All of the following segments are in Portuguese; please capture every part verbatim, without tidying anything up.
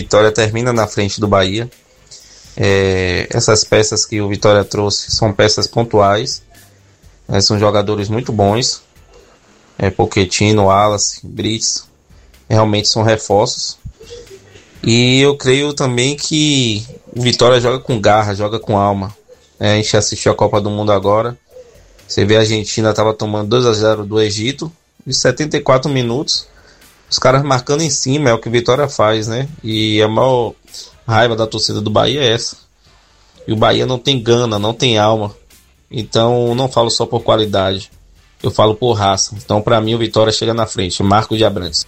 Vitória termina na frente do Bahia. É, essas peças que o Vitória trouxe são peças pontuais, é, são jogadores muito bons. É, Pochettino, Wallace, Brits, realmente são reforços. E eu creio também que o Vitória joga com garra, joga com alma. É, a gente assistiu a Copa do Mundo agora. Você vê a Argentina estava tomando dois a zero do Egito, em setenta e quatro minutos, os caras marcando em cima, é o que o Vitória faz, né? E a maior raiva da torcida do Bahia é essa. E o Bahia não tem gana, não tem alma. Então não falo só por qualidade, eu falo por raça. Então pra mim o Vitória chega na frente. Marcos de Abrantes.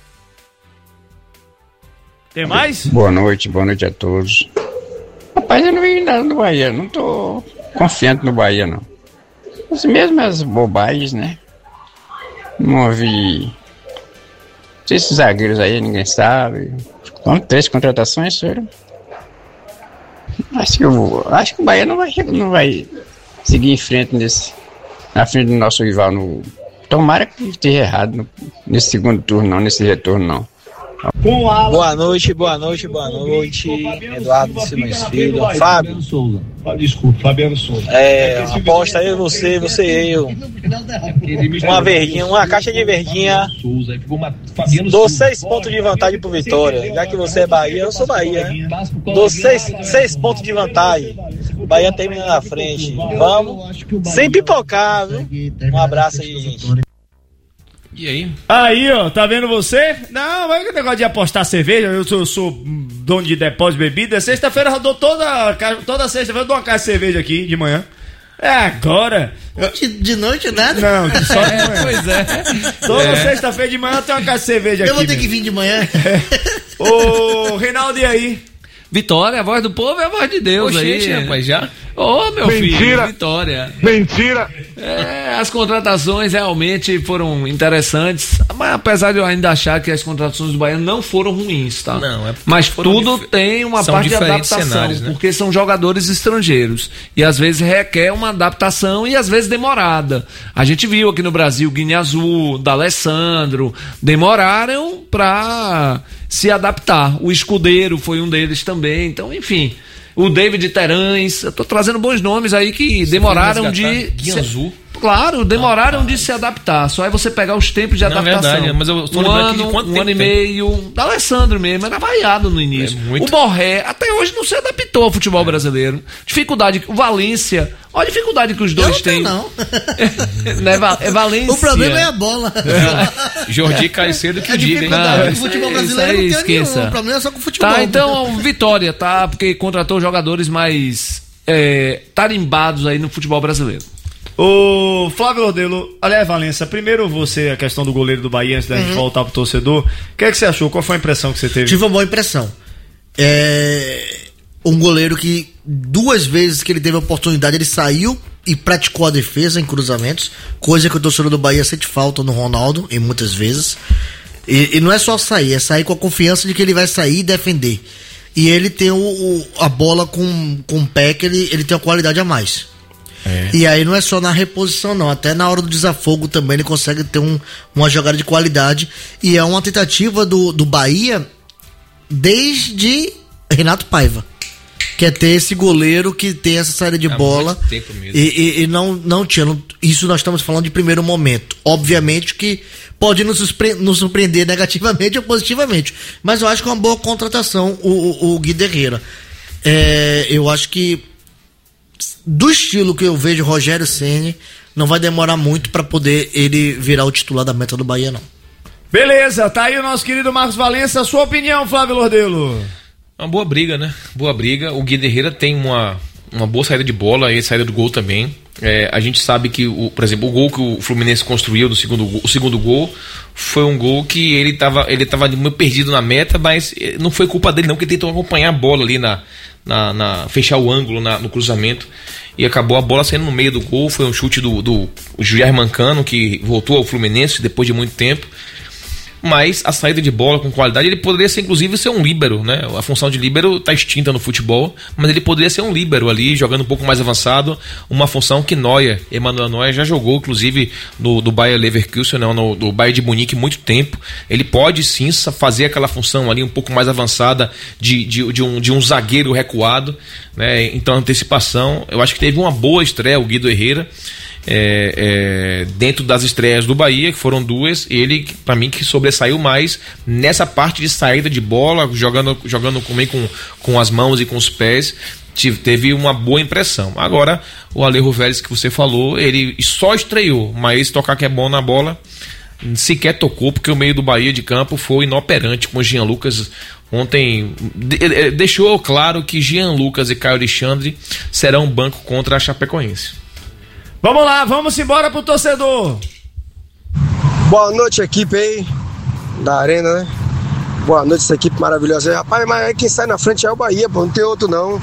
Tem mais? Boa noite, boa noite a todos. Rapaz, eu não vi nada do Bahia, não tô confiante no Bahia não. As mesmas bobagens, né? Não ouvi. Esses zagueiros aí, ninguém sabe. São três contratações, senhor. Acho que, eu, acho que o Bahia não vai, não vai seguir em frente nesse, na frente do nosso rival. No, tomara que esteja errado no, nesse segundo turno, não, nesse retorno, não. Boa noite, boa noite, boa noite. Eduardo Simões Filho. Fábio. Desculpa, Fabiano Souza. É, aposta eu, você, você e eu. Uma verdinha, uma caixa de verdinha. Dou seis pontos de vantagem pro Vitória. Já que você é Bahia, eu sou Bahia. Né? Dou seis, seis pontos de vantagem. Bahia termina na frente. Vamos, sem pipocar, viu? Um abraço aí, gente. E aí? Aí, ó, tá vendo você? Não, vai que negócio de apostar cerveja. Eu sou, eu sou dono de depósito de bebida. Sexta-feira eu dou toda, toda sexta-feira eu dou uma caixa de cerveja aqui de manhã. É agora. De, de noite nada? Não, de só de manhã. Pois é. Toda é. sexta-feira de manhã tem uma caixa de cerveja eu aqui. Eu vou ter mesmo. que vir de manhã. É. Ô, Reinaldo, e aí? Vitória, a voz do povo é a voz de Deus. Oxente, aí. rapaz, já? Ô, oh, meu Mentira. filho, Vitória. Mentira! É, as contratações realmente foram interessantes, mas apesar de eu ainda achar que as contratações do Bahia não foram ruins, tá? Não, é mas tudo dif- tem uma parte de adaptação, cenários, né? Porque são jogadores estrangeiros e às vezes requer uma adaptação e às vezes demorada. A gente viu aqui no Brasil Guiné Azul, D'Alessandro, demoraram pra se adaptar. O Escudeiro foi um deles também, então enfim... O David Terães, eu tô trazendo bons nomes aí que você demoraram de... Guianzu. Claro, demoraram ah, de se adaptar. Só é você pegar os tempos de não, adaptação. É verdade, mas eu tô um lembrando ano, aqui de quanto um tempo ano e meio. Da Alessandro mesmo, era vaiado no início. É muito... O Borré, até hoje não se adaptou ao futebol é. brasileiro. Dificuldade, o Valência, olha a dificuldade que os dois eu têm. Não, não. É Valência. O problema é a bola. É. Jordi cai cedo que a o diga, hein? Não, o futebol brasileiro aí, não tem esqueça. nenhum. O problema é só com o futebol. Tá, então, Vitória, tá? Porque contratou jogadores mais é, tarimbados aí no futebol brasileiro. Ô, Flávio Ordelo, aliás, Valença, primeiro você, a questão do goleiro do Bahia, antes da uhum. gente voltar pro torcedor, o que é que você achou? Qual foi a impressão que você teve? Tive uma boa impressão. É um goleiro que duas vezes que ele teve a oportunidade, ele saiu e praticou a defesa em cruzamentos, coisa que o torcedor do Bahia sente falta no Ronaldo, e muitas vezes. E, e não é só sair, é sair com a confiança de que ele vai sair e defender. E ele tem o, o, a bola com, com o pé, que ele, ele tem uma qualidade a mais. É. E aí não é só na reposição não, até na hora do desafogo também ele consegue ter um, uma jogada de qualidade, e é uma tentativa do, do Bahia desde Renato Paiva, que é ter esse goleiro que tem essa saída de Há bola e, e, e não, não tinha, não, isso nós estamos falando de primeiro momento, obviamente que pode nos, surpre, nos surpreender negativamente ou positivamente, mas eu acho que é uma boa contratação o, o, o Guiderreira. É, eu acho que do estilo que eu vejo Rogério Ceni, não vai demorar muito para poder ele virar o titular da meta do Bahia, não. Beleza, tá aí o nosso querido Marcos Valença. Sua opinião, Flávio Lordelo? Uma boa briga, né? Boa briga. O Guiderreira tem uma, uma boa saída de bola e saída do gol também. É, a gente sabe que, o, por exemplo, o gol que o Fluminense construiu do segundo gol, o segundo gol foi um gol que ele estava ele tava meio perdido na meta, mas não foi culpa dele não, que ele tentou acompanhar a bola ali na, na, na fechar o ângulo na, no cruzamento, e acabou a bola saindo no meio do gol. Foi um chute do, do Jair Mancano, que voltou ao Fluminense depois de muito tempo. mas a saída de bola com qualidade, ele poderia ser, inclusive, ser um líbero, né? A função de líbero está extinta no futebol, mas ele poderia ser um líbero ali, jogando um pouco mais avançado, uma função que Neuer, Emanuel Neuer, já jogou, inclusive, no, do Bayer Leverkusen, não, no, do Bayern de Munique, muito tempo. Ele pode, sim, fazer aquela função ali um pouco mais avançada de, de, de, um, de um zagueiro recuado, né? Então, antecipação, eu acho que teve uma boa estreia o Guido Herrera, É, é, dentro das estreias do Bahia, que foram duas, ele, para mim, que sobressaiu mais nessa parte de saída de bola, jogando, jogando com, com, com as mãos e com os pés, tive, teve uma boa impressão. Agora, o Alejo Vélez que você falou, ele só estreou, mas tocar que é bom na bola, sequer tocou, porque o meio do Bahia de campo foi inoperante com o Jean Lucas. Ontem de, deixou claro que Jean Lucas e Caio Alexandre serão banco contra a Chapecoense. Vamos lá, vamos embora pro torcedor. Boa noite, equipe aí da Arena, né? Boa noite, essa equipe maravilhosa aí. Rapaz, mas quem sai na frente é o Bahia, pô, não tem outro não.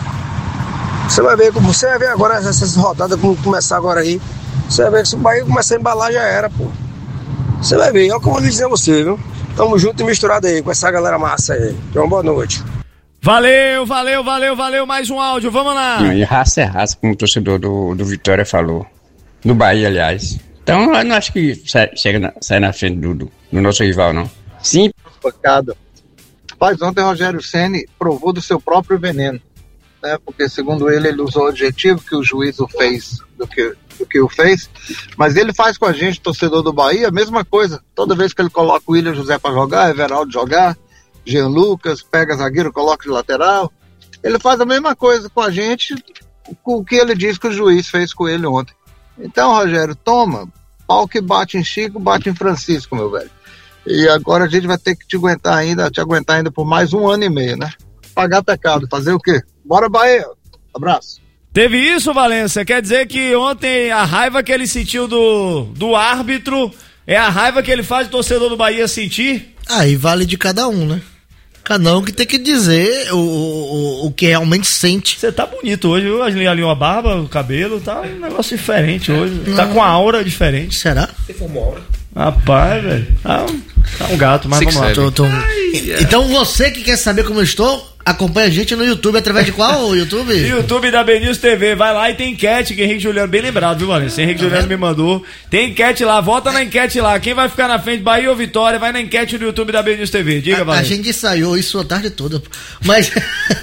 Você vai ver, você vai ver agora essas rodadas como começar agora aí. Você vai ver que se o Bahia começar a embalar já era, pô. Você vai ver, é o que eu vou dizer a você, viu? Tamo junto e misturado aí com essa galera massa aí. Então, boa noite. Valeu, valeu, valeu, valeu, mais um áudio, vamos lá. Não, e raça é raça, como o torcedor do, do Vitória falou. Do Bahia, aliás. Então, eu não acho que sai, chega na, sai na frente do, do, do nosso rival, não. Sim. Pancada. Rapaz, ontem o Rogério Ceni provou do seu próprio veneno, né? Porque, segundo ele, ele usou o adjetivo que o juiz o fez, do que, do que o fez, mas ele faz com a gente, torcedor do Bahia, a mesma coisa. Toda vez que ele coloca o William José para jogar, Everaldo jogar, Jean Lucas, pega zagueiro, coloca de lateral, ele faz a mesma coisa com a gente, com o que ele diz que o juiz fez com ele ontem. Então, Rogério, toma, pau que bate em Chico, bate em Francisco, meu velho. E agora a gente vai ter que te aguentar ainda, te aguentar ainda por mais um ano e meio, né? Pagar pecado, fazer o quê? Bora, Bahia! Abraço! Teve isso, Valência? Quer dizer que ontem a raiva que ele sentiu do, do árbitro é a raiva que ele faz o torcedor do Bahia sentir? Aí vale de cada um, né? Cada um que tem que dizer o, o, o que realmente sente. Você tá bonito hoje, viu? Alinhou a barba, o cabelo, tá um negócio diferente hoje. Não. Tá com a aura diferente. Será? Você formou aura? Rapaz, velho. Tá, tá um gato, mas vamos lá. Tô, tô... Ai, então você que quer saber como eu estou, acompanha a gente no YouTube, através de qual YouTube? YouTube da B News T V, vai lá e tem enquete que Henrique Juliano, bem lembrado, viu, Valência? Henrique tá Juliano vendo? Me mandou. Tem enquete lá, vota na enquete lá. Quem vai ficar na frente, Bahia ou Vitória, vai na enquete do YouTube da B News T V. Diga, a, Valência. A gente ensaiou isso a tarde toda. Mas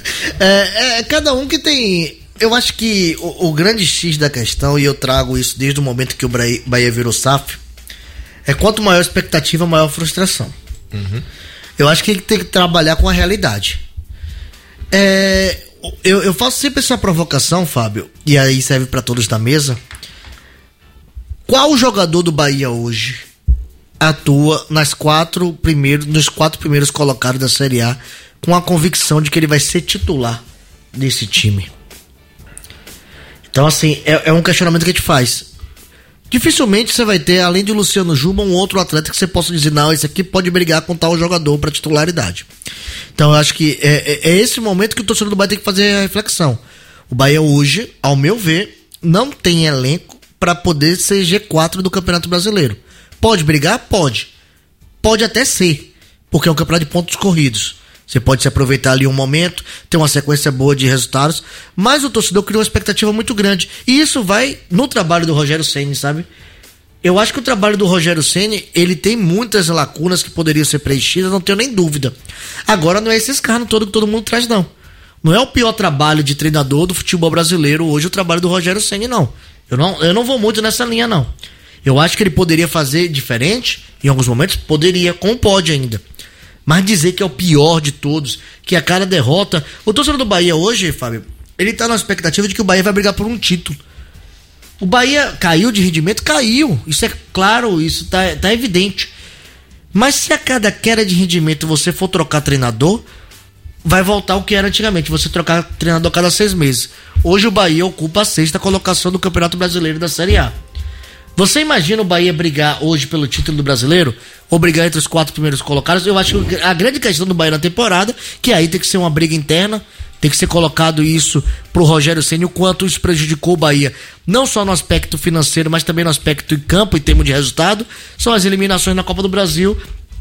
é, é cada um que tem. Eu acho que o, o grande X da questão, e eu trago isso desde o momento que o Bahia virou S A F, é quanto maior a expectativa, maior a frustração. Uhum. Eu acho que ele tem que trabalhar com a realidade. É, eu, eu faço sempre essa provocação, Fábio, e aí serve para todos da mesa. Qual jogador do Bahia hoje atua nas quatro primeiros, nos quatro primeiros colocados da Série A com a convicção de que ele vai ser titular desse time? Então, assim, é, é um questionamento que a gente faz. Dificilmente você vai ter, além de Luciano Juba, um outro atleta que você possa dizer, não, esse aqui pode brigar com tal jogador para titularidade. Então eu acho que é, é, é esse momento que o torcedor do Bahia tem que fazer a reflexão. O Bahia hoje, ao meu ver, não tem elenco para poder ser G quatro do Campeonato Brasileiro. Pode brigar? Pode. Pode até ser, porque é um campeonato de pontos corridos. Você pode se aproveitar ali um momento, ter uma sequência boa de resultados, mas o torcedor criou uma expectativa muito grande. E isso vai no trabalho do Rogério Ceni, sabe? Eu acho que o trabalho do Rogério Ceni, ele tem muitas lacunas que poderiam ser preenchidas, não tenho nem dúvida. Agora não é esse escárnio todo que todo mundo traz, não. Não é o pior trabalho de treinador do futebol brasileiro hoje o trabalho do Rogério Ceni, não. Eu não, eu não vou muito nessa linha, não. Eu acho que ele poderia fazer diferente, em alguns momentos, poderia, como pode ainda. Mas dizer que é o pior de todos, que a cada derrota... O torcedor do Bahia hoje, Fábio, ele tá na expectativa de que o Bahia vai brigar por um título. O Bahia caiu de rendimento? Caiu. Isso é claro, isso tá, tá evidente. Mas se a cada queda de rendimento você for trocar treinador, vai voltar o que era antigamente, você trocar treinador a cada seis meses. Hoje o Bahia ocupa a sexta colocação do Campeonato Brasileiro da Série A. Você imagina o Bahia brigar hoje pelo título do Brasileiro? Ou brigar entre os quatro primeiros colocados? Eu acho que a grande questão do Bahia na temporada, que aí tem que ser uma briga interna, tem que ser colocado isso pro Rogério Ceni, o quanto isso prejudicou o Bahia, não só no aspecto financeiro, mas também no aspecto em campo, em termos de resultado, são as eliminações na Copa do Brasil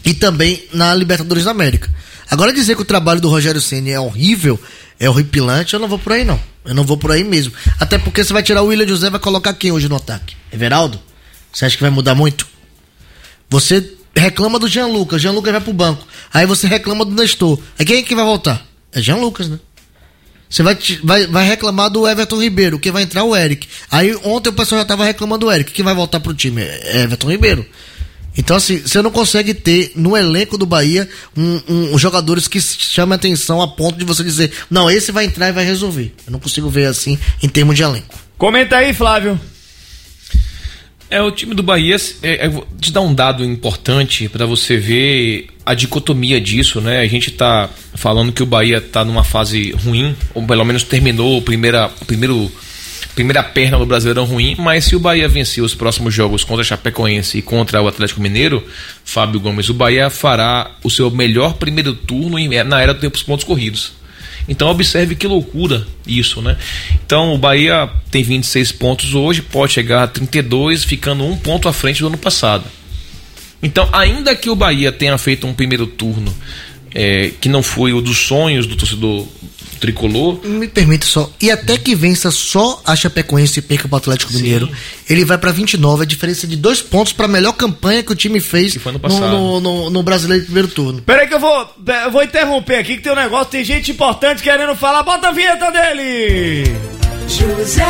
e também na Libertadores da América. Agora dizer que o trabalho do Rogério Ceni é horrível, é horripilante, eu não vou por aí não. Eu não vou por aí mesmo. Até porque você vai tirar o William José, vai colocar quem hoje no ataque? Everaldo? Você acha que vai mudar muito? Você reclama do Jean Lucas, Jean Lucas vai pro banco. Aí você reclama do Nestor. Aí quem é que vai voltar? É Jean Lucas, né? Você vai, vai, vai reclamar do Everton Ribeiro, que vai entrar o Eric. Aí ontem o pessoal já tava reclamando do Eric. Quem vai voltar pro time? É Everton Ribeiro. Então, assim, você não consegue ter no elenco do Bahia um, um, um jogadores que chamem atenção a ponto de você dizer, não, esse vai entrar e vai resolver. Eu não consigo ver assim em termos de elenco. Comenta aí, Flávio. É, o time do Bahia, é, é, te dá um dado importante para você ver a dicotomia disso, né? A gente tá falando que o Bahia tá numa fase ruim, ou pelo menos terminou a primeira, primeiro, primeira perna do Brasileirão ruim, mas se o Bahia vencer os próximos jogos contra a Chapecoense e contra o Atlético Mineiro, Fábio Gomes, o Bahia fará o seu melhor primeiro turno na era dos pontos corridos. Então observe que loucura isso, né? Então o Bahia tem vinte e seis pontos hoje, pode chegar a trinta e dois, ficando um ponto à frente do ano passado. Então, ainda que o Bahia tenha feito um primeiro turno é, que não foi o dos sonhos do torcedor tricolor... Me permite só, e até que vença só a Chapecoense e perca pro Atlético Sim. Mineiro, ele vai pra vinte e nove, a diferença de dois pontos pra melhor campanha que o time fez que foi no, no, no, no, no Brasileiro de primeiro turno. Peraí que eu vou, eu vou interromper aqui que tem um negócio, tem gente importante querendo falar, bota a vinheta dele! José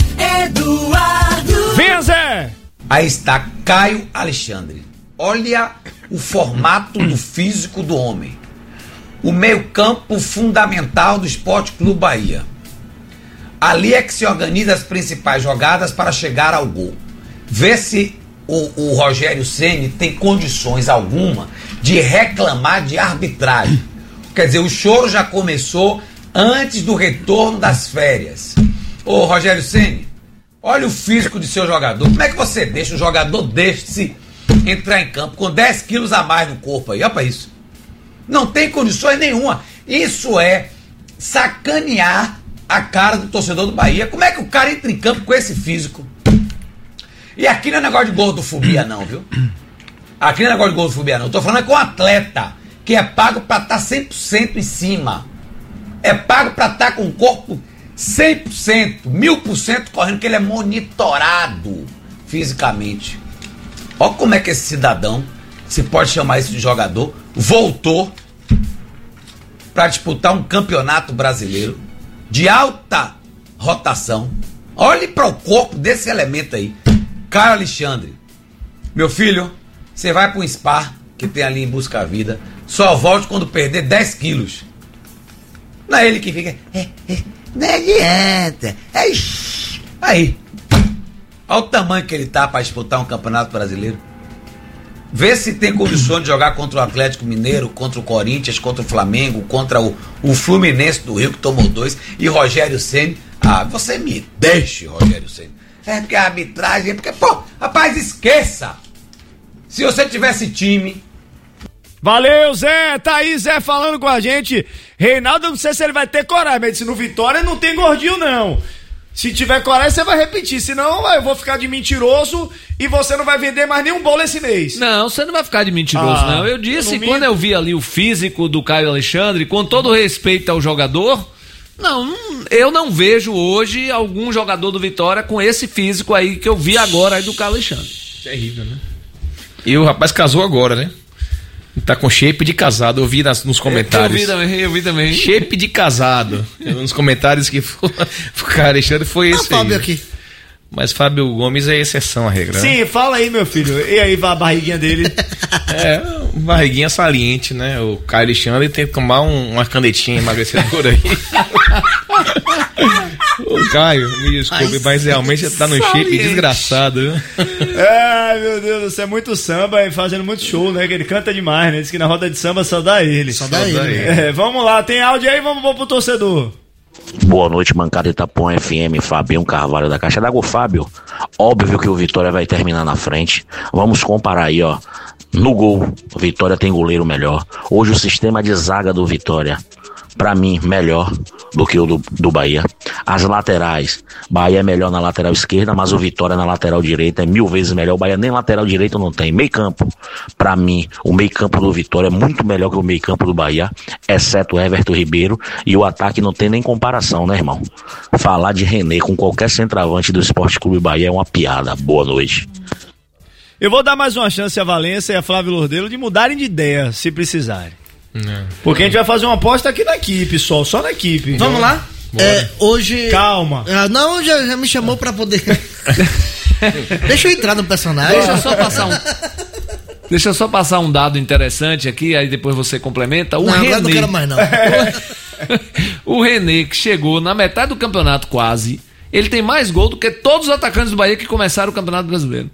Eduardo. Venha, Zé! Aí está Caio Alexandre. Olha o formato do físico do homem. O meio-campo fundamental do Esporte Clube Bahia. Ali é que se organiza as principais jogadas para chegar ao gol. Vê se o, o Rogério Ceni tem condições alguma de reclamar de arbitragem. Quer dizer, o choro já começou antes do retorno das férias. Ô Rogério Ceni, olha o físico de seu jogador. Como é que você deixa um jogador desse entrar em campo com dez quilos a mais no corpo aí? Olha pra isso. Não tem condições nenhuma. Isso é sacanear a cara do torcedor do Bahia. Como é que o cara entra em campo com esse físico? E aqui não é negócio de gordofobia não, viu? Aqui não é negócio de gordofobia não. Eu tô falando é com um atleta que é pago pra estar cem por cento em cima. É pago pra estar com o corpo cem por cento, mil por cento correndo, que ele é monitorado fisicamente. Olha como é que esse cidadão, se pode chamar isso de jogador, voltou para disputar um campeonato brasileiro de alta rotação. Olhe para o corpo desse elemento aí. Caio Alexandre, meu filho, você vai para um spa que tem ali em Busca a Vida, só volte quando perder dez quilos. Não é ele que fica, é, é, não adianta, é, aí, olha o tamanho que ele tá para disputar um campeonato brasileiro. Vê se tem condições de jogar contra o Atlético Mineiro, contra o Corinthians, contra o Flamengo, contra o, o Fluminense do Rio, que tomou dois, e Rogério Ceni. Ah, você me deixe, Rogério Ceni. É porque a arbitragem, é porque, pô, rapaz, esqueça. Se você tivesse time... Valeu, Zé, tá aí, Zé, falando com a gente. Reinaldo, eu não sei se ele vai ter coragem, mas se no Vitória não tem gordinho, não. Se tiver coragem, você vai repetir. Senão, eu vou ficar de mentiroso e você não vai vender mais nenhum bolo esse mês. Não, você não vai ficar de mentiroso, ah, não. Eu disse, eu não quando eu vi ali o físico do Caio Alexandre, com todo respeito ao jogador, não, eu não vejo hoje algum jogador do Vitória com esse físico aí que eu vi agora aí do Caio Alexandre. Terrível, né? E o rapaz casou agora, né? Tá com shape de casado, eu vi nas, nos comentários. Eu vi também, eu vi também. Shape de casado. Nos comentários que o cara Alexandre foi esse. Ah, Fábio aqui. Mas Fábio Gomes é exceção à regra. Sim, né? Fala aí, meu filho. E aí, a barriguinha dele? É, barriguinha saliente, né? O Caio Alexandre tem que tomar um, uma canetinha emagrecedora aí. Ô Caio, me desculpe, mas realmente tá no shape desgraçado, viu? Ai, meu Deus, você é muito samba e fazendo muito show, né? Que ele canta demais, né? Diz que na roda de samba só dá ele. Só dá só ele. Dá ele. É, vamos lá, tem áudio aí, vamos, vamos pro torcedor. Boa noite, bancada Itapuã F M, Fabinho Carvalho da Caixa d'Água. Fábio, óbvio que o Vitória vai terminar na frente. Vamos comparar aí, ó. No gol, o Vitória tem goleiro melhor. Hoje o sistema de zaga do Vitória, pra mim, melhor. do que o do, do Bahia. As laterais, Bahia é melhor na lateral esquerda, mas o Vitória na lateral direita é mil vezes melhor. O Bahia nem lateral direito não tem. Meio campo, pra mim, o meio campo do Vitória é muito melhor que o meio campo do Bahia, exceto o Everton Ribeiro, e o ataque não tem nem comparação, né, irmão? Falar de René com qualquer centroavante do Sport Clube Bahia é uma piada. Boa noite. Eu vou dar mais uma chance a Valência e a Flávio Lordelo de mudarem de ideia, se precisarem. Não. Porque a gente vai fazer uma aposta aqui na equipe, só, só na equipe. Vamos lá? É, hoje... Calma. Ah, não, já, já me chamou pra poder... Deixa eu entrar no personagem. Deixa eu só passar um... Deixa eu só passar um dado interessante aqui, aí depois você complementa. O não, René... agora não quero mais não. O René, que chegou na metade do campeonato quase, ele tem mais gol do que todos os atacantes do Bahia que começaram o Campeonato Brasileiro.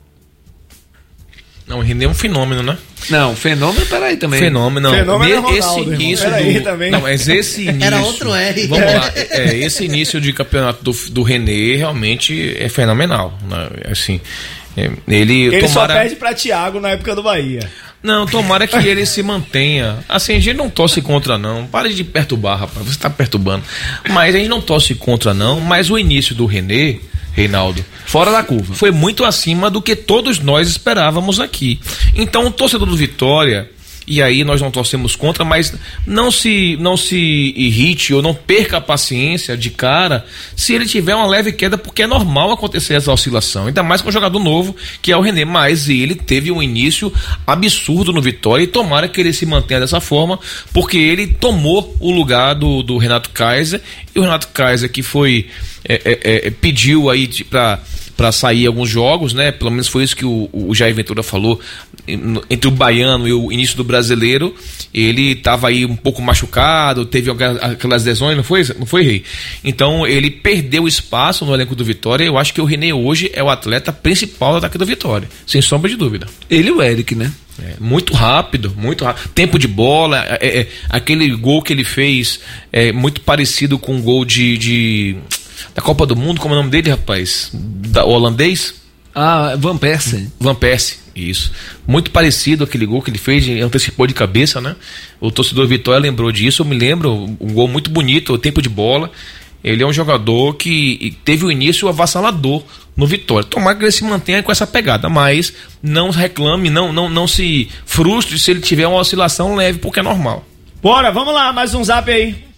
Não, o René é um fenômeno, né? Não, fenômeno, peraí também. Fenômeno, não. Fenômeno Me, é Ronaldo, esse início peraí do... também. Não, mas esse início... Era outro R. Vamos lá. É, esse início de campeonato do, do René realmente é fenomenal. Né? Assim, é, ele ele tomara... só perde pra Thiago na época do Bahia. Não, tomara que ele se mantenha. Assim, a gente não torce contra, não. Pare de perturbar, rapaz. Você tá perturbando. Mas a gente não torce contra, não. Mas o início do René... Reinaldo, fora da curva, foi muito acima do que todos nós esperávamos aqui. Então o torcedor do Vitória, e aí nós não torcemos contra, mas não se, não se irrite ou não perca a paciência de cara se ele tiver uma leve queda, porque é normal acontecer essa oscilação, ainda mais com um jogador novo que é o René, mas ele teve um início absurdo no Vitória e tomara que ele se mantenha dessa forma, porque ele tomou o lugar do, do Renato Kaiser, e o Renato Kaiser que foi É, é, é, pediu aí para para sair alguns jogos, né? Pelo menos foi isso que o, o Jair Ventura falou, entre o baiano e o início do brasileiro, ele estava aí um pouco machucado, teve aquelas lesões, não foi, não foi, Rei? Então ele perdeu espaço no elenco do Vitória. Eu acho que o René hoje é o atleta principal do ataque do Vitória, sem sombra de dúvida. Ele e o Eric, né? É, muito rápido, muito rápido. Tempo de bola, é, é, aquele gol que ele fez é muito parecido com o gol de... de da Copa do Mundo, como é o nome dele, rapaz? Da, o holandês? Ah, Van Persie. Van Persie, isso. Muito parecido aquele gol que ele fez, antecipou de cabeça, né? O torcedor Vitória lembrou disso, eu me lembro, um gol muito bonito, o tempo de bola. Ele é um jogador que teve um início avassalador no Vitória. Tomara que ele se mantenha com essa pegada, mas não reclame, não, não, não se frustre se ele tiver uma oscilação leve, porque é normal. Bora, vamos lá, mais um zap aí.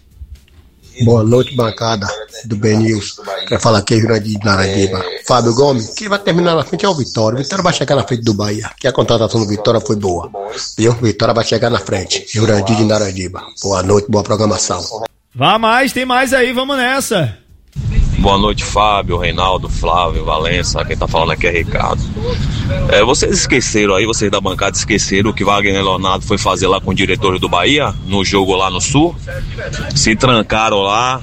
Boa noite, bancada do B News. Quer falar aqui, Jurandir de Narandiba. Fábio Gomes, que vai terminar na frente é o Vitória. O Vitória vai chegar na frente do Bahia, que a contratação do Vitória foi boa. Viu? O Vitória vai chegar na frente. Jurandir de Narandiba. Boa noite, boa programação. Vá mais, tem mais aí, vamos nessa. Boa noite, Fábio, Reinaldo, Flávio, Valença, quem tá falando aqui é Ricardo. É, vocês esqueceram aí, vocês da bancada esqueceram o que Wagner Leonardo foi fazer lá com o diretor do Bahia, no jogo lá no Sul? Se trancaram lá,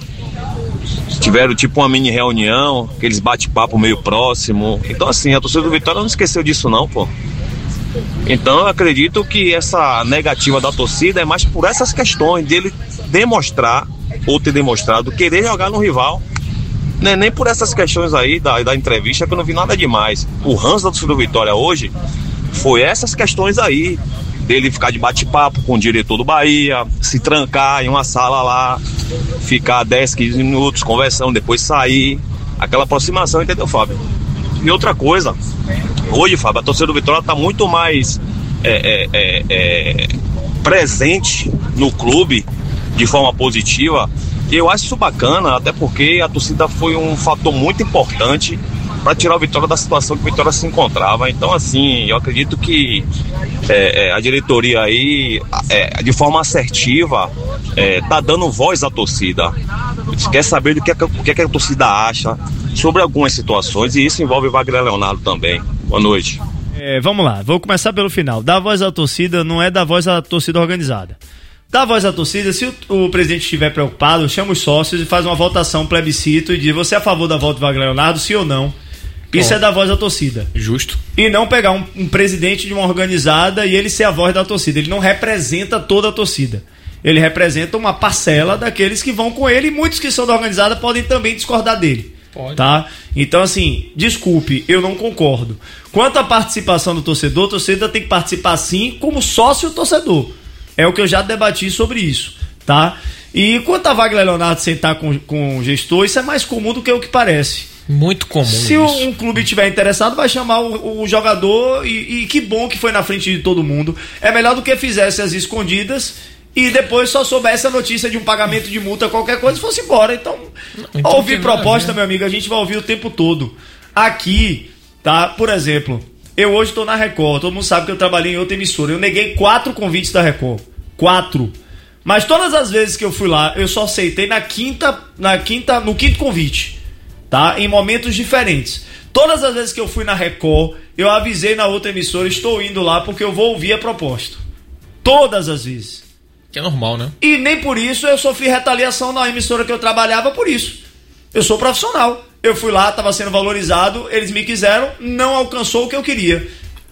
tiveram tipo uma mini reunião, aqueles bate-papo meio próximo. Então assim, a torcida do Vitória não esqueceu disso não, pô. Então eu acredito que essa negativa da torcida é mais por essas questões dele demonstrar, ou ter demonstrado, querer jogar no rival. Nem, nem por essas questões aí da, da entrevista, que eu não vi nada demais. O ranço da torcida do Vitória hoje foi essas questões aí, dele ficar de bate-papo com o diretor do Bahia, se trancar em uma sala lá, ficar dez, quinze minutos conversando, depois sair, aquela aproximação, entendeu, Fábio? E outra coisa, hoje, Fábio, a torcida do Vitória está muito mais é, é, é, é, presente no clube de forma positiva. Eu acho isso bacana, até porque a torcida foi um fator muito importante para tirar o Vitória da situação que o Vitória se encontrava. Então, assim, eu acredito que é, é, a diretoria aí, é, de forma assertiva, é, tá dando voz à torcida. Quer saber do que, o que, que a torcida acha sobre algumas situações, e isso envolve o Wagner Leonardo também. Boa noite. É, vamos lá, vou começar pelo final. Dar voz à torcida não é dar voz à torcida organizada. Dá voz à torcida, se o, o presidente estiver preocupado, chama os sócios e faz uma votação, um plebiscito e diz: você é a favor da volta do Wagner Leonardo, sim ou não? Isso Bom, é dar voz à torcida. Justo. E não pegar um, um presidente de uma organizada e ele ser a voz da torcida. Ele não representa toda a torcida. Ele representa uma parcela daqueles que vão com ele, e muitos que são da organizada podem também discordar dele. Pode. Tá? Então, assim, desculpe, eu não concordo. Quanto à participação do torcedor, o torcedor tem que participar sim como sócio torcedor. É o que eu já debati sobre isso, tá? E quanto a Wagner Leonardo sentar com, com o gestor, isso é mais comum do que o que parece. Muito comum. Se isso. um clube estiver interessado, vai chamar o, o jogador e, e que bom que foi na frente de todo mundo. É melhor do que fizesse as escondidas e depois só soubesse a notícia de um pagamento de multa, qualquer coisa, e fosse embora. Então, então ouvir proposta, meu amigo, a gente vai ouvir o tempo todo. Aqui, tá? Por exemplo, eu hoje estou na Record, todo mundo sabe que eu trabalhei em outra emissora. Eu neguei quatro convites da Record. Quatro. Mas todas as vezes que eu fui lá, eu só aceitei na quinta, na quinta, no quinto convite, tá? Em momentos diferentes. Todas as vezes que eu fui na Record, eu avisei na outra emissora, estou indo lá porque eu vou ouvir a proposta. Todas as vezes. Que é normal, né? E nem por isso eu sofri retaliação na emissora que eu trabalhava por isso. Eu sou profissional. Eu fui lá, estava sendo valorizado, eles me quiseram, não alcançou o que eu queria.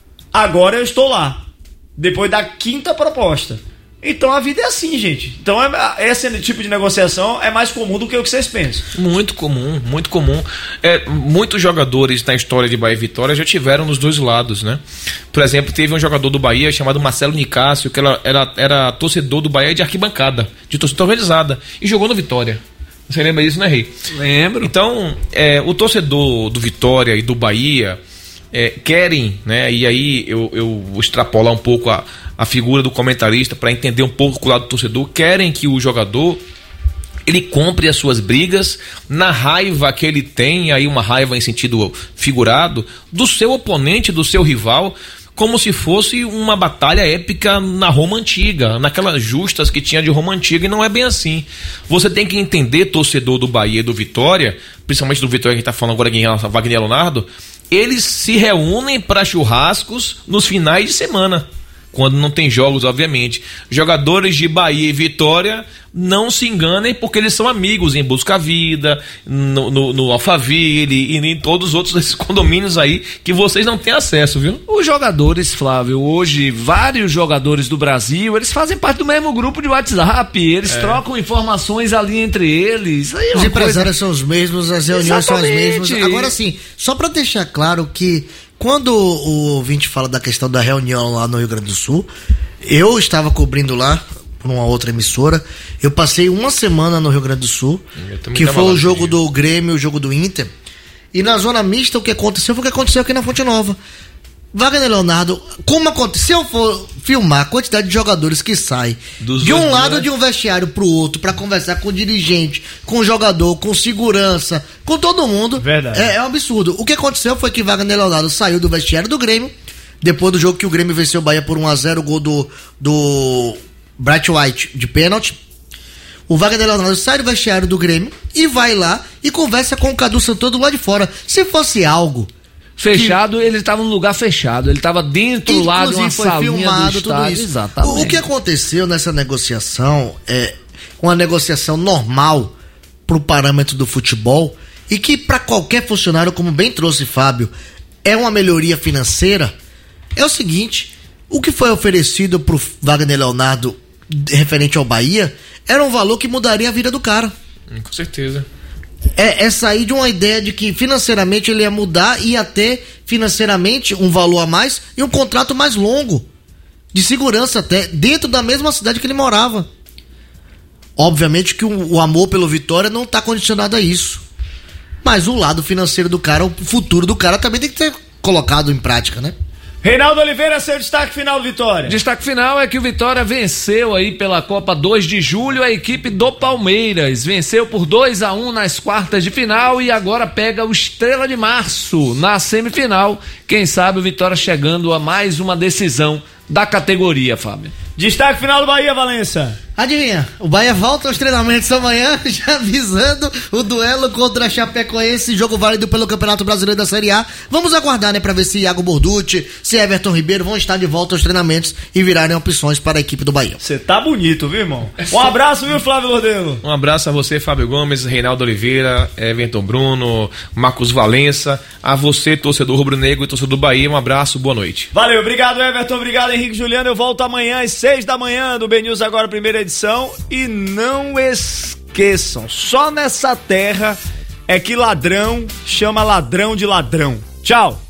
Agora eu estou lá. Depois da quinta proposta. Então a vida é assim, gente. Então é, esse tipo de negociação é mais comum do que o que vocês pensam. Muito comum, muito comum. É, muitos jogadores na história de Bahia e Vitória já tiveram nos dois lados, né? Por exemplo, teve um jogador do Bahia chamado Marcelo Nicásio, que era, era, era torcedor do Bahia de arquibancada, de torcida organizada, e jogou no Vitória. Você lembra disso, né, Rei? Lembro. Então, é, o torcedor do Vitória e do Bahia é, querem, né? E aí eu, eu vou extrapolar um pouco a a figura do comentarista para entender um pouco o lado do torcedor, querem que o jogador ele compre as suas brigas na raiva que ele tem, aí uma raiva em sentido figurado, do seu oponente, do seu rival, como se fosse uma batalha épica na Roma Antiga, naquelas justas que tinha de Roma Antiga, e não é bem assim. Você tem que entender, torcedor do Bahia e do Vitória, principalmente do Vitória que está falando agora aqui em relação a Wagner Leonardo, eles se reúnem para churrascos nos finais de semana. Quando não tem jogos, obviamente. Jogadores de Bahia e Vitória, não se enganem, porque eles são amigos em Busca Vida, no, no, no Alphaville e em todos os outros desses condomínios aí que vocês não têm acesso, viu? Os jogadores, Flávio, hoje, vários jogadores do Brasil, eles fazem parte do mesmo grupo de WhatsApp, eles é. trocam informações ali entre eles. Aí é os empresários coisa... são os mesmos, as reuniões Exatamente. são as mesmas. Agora sim, só para deixar claro que quando o ouvinte fala da questão da reunião lá no Rio Grande do Sul, eu estava cobrindo lá por uma outra emissora, eu passei uma semana no Rio Grande do Sul, que foi o jogo do Grêmio, o jogo do Inter, e na zona mista o que aconteceu foi o que aconteceu aqui na Fonte Nova. Wagner Leonardo, como aconteceu, se eu for filmar a quantidade de jogadores que saem Dos de um lado né? de um vestiário pro outro para conversar com o dirigente, com o jogador, com segurança, com todo mundo, é, é um absurdo. O que aconteceu foi que Wagner Leonardo saiu do vestiário do Grêmio, depois do jogo que o Grêmio venceu o Bahia por um a zero, o gol do, do Bright White de pênalti. O Wagner Leonardo sai do vestiário do Grêmio e vai lá e conversa com o Cadu Santoro do lado de fora. Se fosse algo fechado, que... ele estava num lugar fechado, ele estava dentro Inclusive, lá de uma foi salinha filmado, do estádio. Tudo isso. Exatamente. O, o que aconteceu nessa negociação é uma negociação normal pro parâmetro do futebol e que para qualquer funcionário, como bem trouxe Fábio, é uma melhoria financeira. É o seguinte, o que foi oferecido pro Wagner Leonardo referente ao Bahia era um valor que mudaria a vida do cara. Com certeza. É, é sair de uma ideia de que financeiramente ele ia mudar e ia ter financeiramente um valor a mais e um contrato mais longo, de segurança até, dentro da mesma cidade que ele morava. Obviamente que o, o amor pelo Vitória não está condicionado a isso, mas o lado financeiro do cara, o futuro do cara também tem que ser colocado em prática, né? Reinaldo Oliveira, seu destaque final, Vitória. Destaque final é que o Vitória venceu aí pela Copa dois de julho a equipe do Palmeiras. Venceu por dois a um nas quartas de final e agora pega o Estrela de Março na semifinal. Quem sabe o Vitória chegando a mais uma decisão da categoria, Fábio. Destaque final do Bahia, Valença. Adivinha, o Bahia volta aos treinamentos amanhã, já avisando o duelo contra a Chapecoense, jogo válido pelo Campeonato Brasileiro da Série A. Vamos aguardar, né, pra ver se Iago Borducci, se Everton Ribeiro vão estar de volta aos treinamentos e virarem opções para a equipe do Bahia. Você tá bonito, viu, irmão? Um abraço, viu, Flávio Lordelo? Um abraço a você, Fábio Gomes, Reinaldo Oliveira, Everton Bruno, Marcos Valença, a você, torcedor rubro-negro e torcedor do Bahia, um abraço, boa noite. Valeu, obrigado, Everton, obrigado, Henrique Juliano. Eu volto amanhã às seis da manhã do B News Agora, primeira edição. E não esqueçam, só nessa terra é que ladrão chama ladrão de ladrão. Tchau.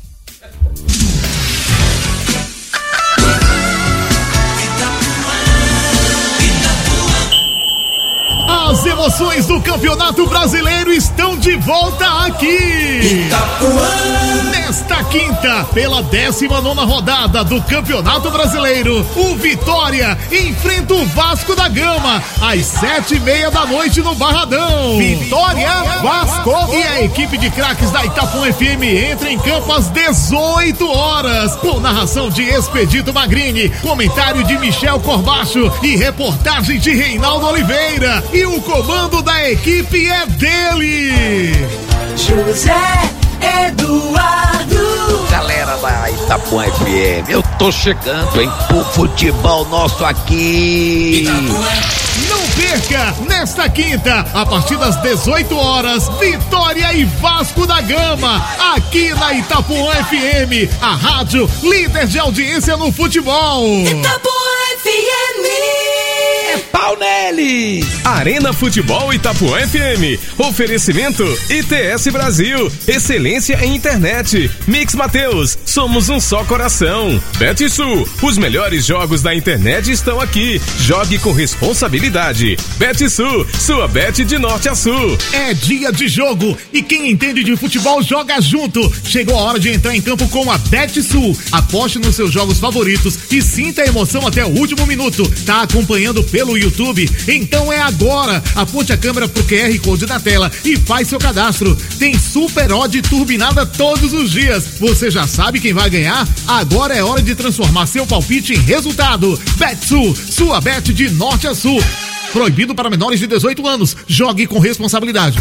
As emoções do Campeonato Brasileiro estão de volta aqui. Itapuã. Nesta quinta, pela décima nona rodada do Campeonato Brasileiro, o Vitória enfrenta o Vasco da Gama às sete e meia da noite no Barradão. Vitória, Vasco. E a equipe de craques da Itapuã F M entra em campo às dezoito horas, com narração de Expedito Magrini, comentário de Michel Corbacho e reportagem de Reinaldo Oliveira. E o comando da equipe é dele, José Eduardo. Galera da Itapuã F M, eu tô chegando, hein, pro futebol nosso aqui. Não perca, nesta quinta, a partir das dezoito horas, Vitória e Vasco da Gama, aqui na Itapuã F M, a rádio líder de audiência no futebol. Itapuã F M. É pau nele! Arena Futebol Itapuã F M. Oferecimento I T S Brasil. Excelência em internet. Mix Mateus. Somos um só coração. BetSul. Os melhores jogos da internet estão aqui. Jogue com responsabilidade. BetSul. Sua bet de norte a sul. É dia de jogo e quem entende de futebol joga junto. Chegou a hora de entrar em campo com a BetSul. Aposte nos seus jogos favoritos e sinta a emoção até o último minuto. Tá acompanhando pelo YouTube? Então é agora. Aponte a câmera pro Q R Code na tela e faz seu cadastro. Tem super odd turbinada todos os dias. Você já sabe quem vai ganhar? Agora é hora de transformar seu palpite em resultado. BetSul, sua bet de norte a sul. Proibido para menores de dezoito anos. Jogue com responsabilidade.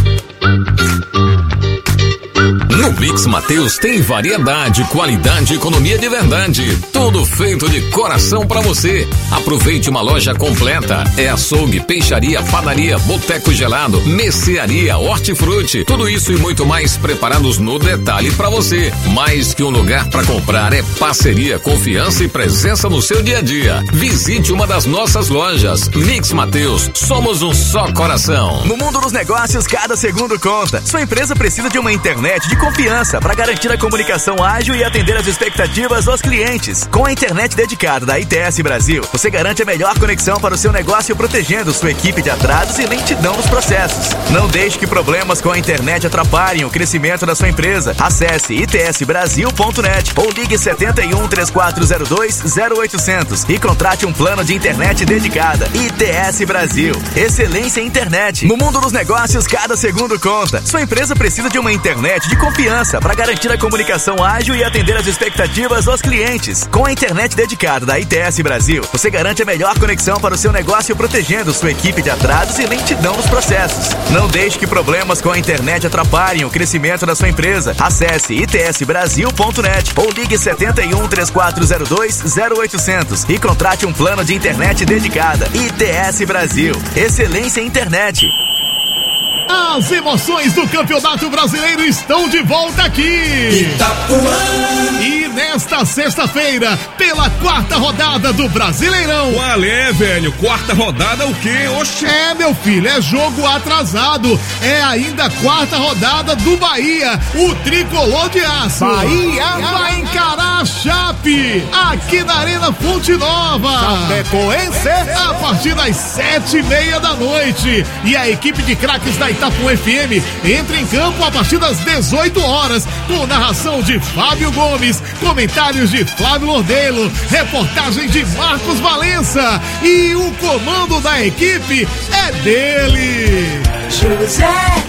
No Mix Mateus tem variedade, qualidade e economia de verdade. Tudo feito de coração pra você. Aproveite uma loja completa. É açougue, peixaria, padaria, boteco gelado, mercearia, hortifruti. Tudo isso e muito mais preparados no detalhe pra você. Mais que um lugar pra comprar, é parceria, confiança e presença no seu dia a dia. Visite uma das nossas lojas. Mix Mateus, somos um só coração. No mundo dos negócios, cada segundo conta. Sua empresa precisa de uma internet de confiança para garantir a comunicação ágil e atender às expectativas dos clientes. Com a internet dedicada da I T S Brasil, você garante a melhor conexão para o seu negócio, protegendo sua equipe de atrasos e lentidão nos processos. Não deixe que problemas com a internet atrapalhem o crescimento da sua empresa. Acesse i t s brasil ponto net ou ligue sete um, três quatro zero dois, zero oito zero zero e contrate um plano de internet dedicada. I T S Brasil. Excelência em internet. No mundo dos negócios, cada segundo conta. Sua empresa precisa de uma internet de confiança para garantir a comunicação ágil e atender às expectativas dos clientes. Com a internet dedicada da I T S Brasil, você garante a melhor conexão para o seu negócio, protegendo sua equipe de atrasos e lentidão nos processos. Não deixe que problemas com a internet atrapalhem o crescimento da sua empresa. Acesse i t s brasil ponto net ou ligue sete um, três quatro zero dois, zero oito zero zero e contrate um plano de internet dedicada. I T S Brasil. Excelência em internet. As emoções do Campeonato Brasileiro estão de volta aqui. Itapuã. E nesta sexta-feira, pela quarta rodada do Brasileirão. Qual é, velho? Quarta rodada o quê? Oxi. É, meu filho, é jogo atrasado. É ainda a quarta rodada do Bahia, o tricolor de aço. Bahia vai encarar a Chape, aqui na Arena Fonte Nova. Chapecoense, a partir das sete e meia da noite. E a equipe de craques da Itapuã F M entra em campo a partir das dezoito horas, com narração de Fábio Gomes, comentários de Flávio Lordelo, reportagem de Marcos Valença e o comando da equipe é dele, José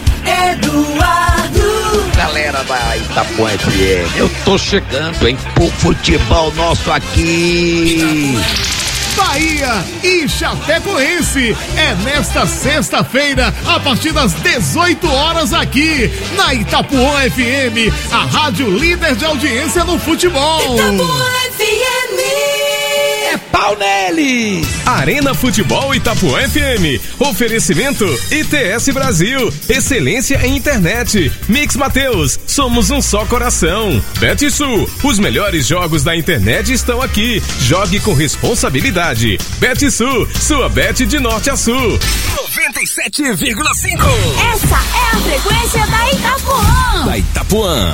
Eduardo. Galera da Itapuã F M, eu tô chegando, hein, pro futebol nosso aqui. Bahia e Chapecoense é nesta sexta-feira a partir das dezoito horas aqui na Itapuã F M, a rádio líder de audiência no futebol. Itapuã F M. É pau nele! Arena Futebol Itapuã F M. Oferecimento I T S Brasil. Excelência em internet. Mix Mateus. Somos um só coração. BetSul. Os melhores jogos da internet estão aqui. Jogue com responsabilidade. BetSul. Sua bet de norte a sul. noventa e sete vírgula cinco. Essa é a frequência da Itapuã. Da Itapuã.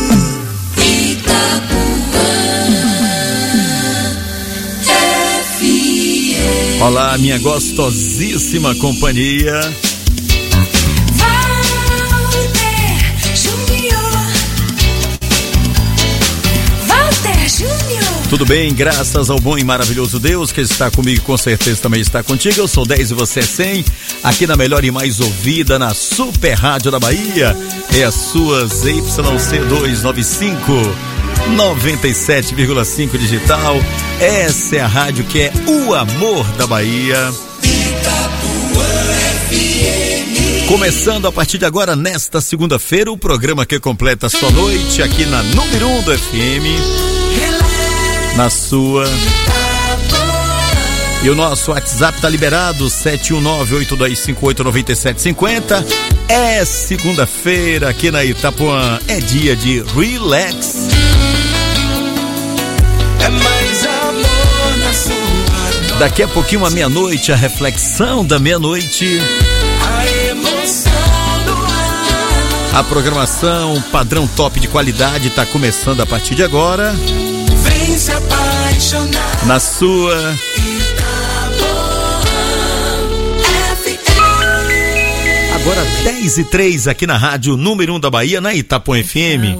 F Olá, minha gostosíssima companhia. Tudo bem, graças ao bom e maravilhoso Deus que está comigo e com certeza também está contigo. Eu sou dez e você é cem, aqui na melhor e mais ouvida, na Super Rádio da Bahia. É a sua Z Y C duzentos e noventa e cinco, noventa e sete vírgula cinco digital. Essa é a rádio que é o amor da Bahia. Começando a partir de agora, nesta segunda-feira, o programa que completa a sua noite aqui na número um do F M. Na sua. E o nosso WhatsApp tá liberado, sete um nove, oito dois cinco oito, nove sete cinco zero. É segunda-feira aqui na Itapuã, é dia de relax. É mais amor na sua. Daqui a pouquinho, à meia-noite, a reflexão da meia-noite. A emoção do ar. A programação padrão top de qualidade está começando a partir de agora. Vem se apaixonar. Na sua. Agora dez e três aqui na rádio número um da Bahia, na Itapuã F M.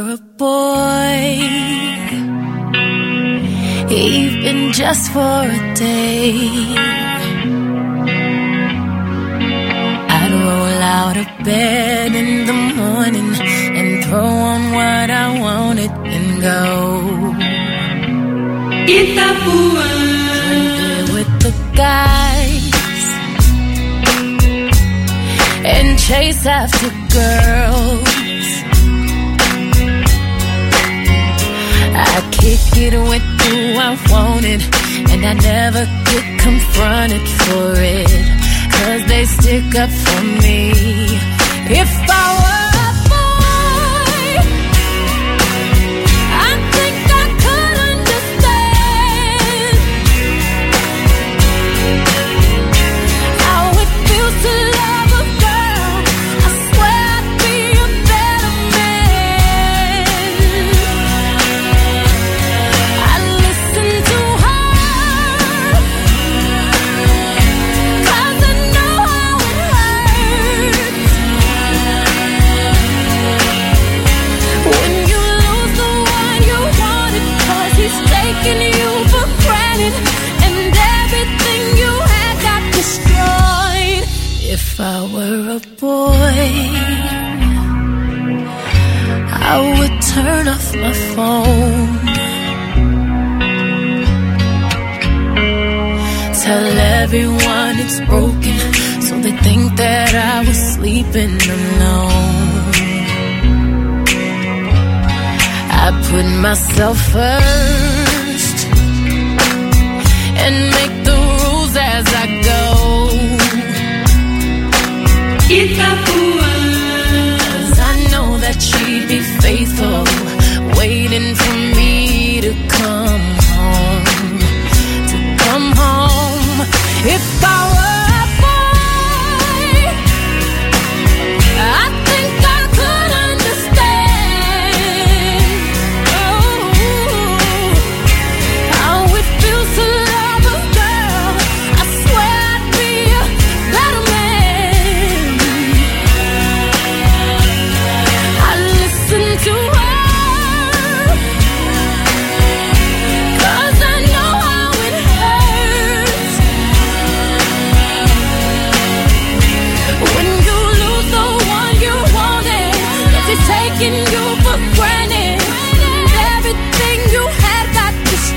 Even just for a day, I'd roll out of bed in the morning and throw on what I wanted and go. Itapuã, with the guys and chase after girls. I kick it with who I wanted, and I never get confronted for it, 'cause they stick up for me. If I were a boy, I think I could understand how it feels to love a girl. I swear I'd be a better man. I listen to her, 'cause I know how it hurts when you lose the one you wanted, 'cause he's taking you for granted, and everything you had got destroyed. If I were a boy, I would turn off my phone, tell everyone it's broken, so they think that I was sleeping alone. I put myself first and make the rules as I go. Itapuã, 'cause I know that she'd be faithful, waiting for me to come home, to come home. If I were a boy, I think I could understand, oh, how it feels to love a girl. I swear I'd be a better man. I listen to her, 'cause I know how it hurts when you lose the one you wanted, if he's taking you for granted, and everything you had got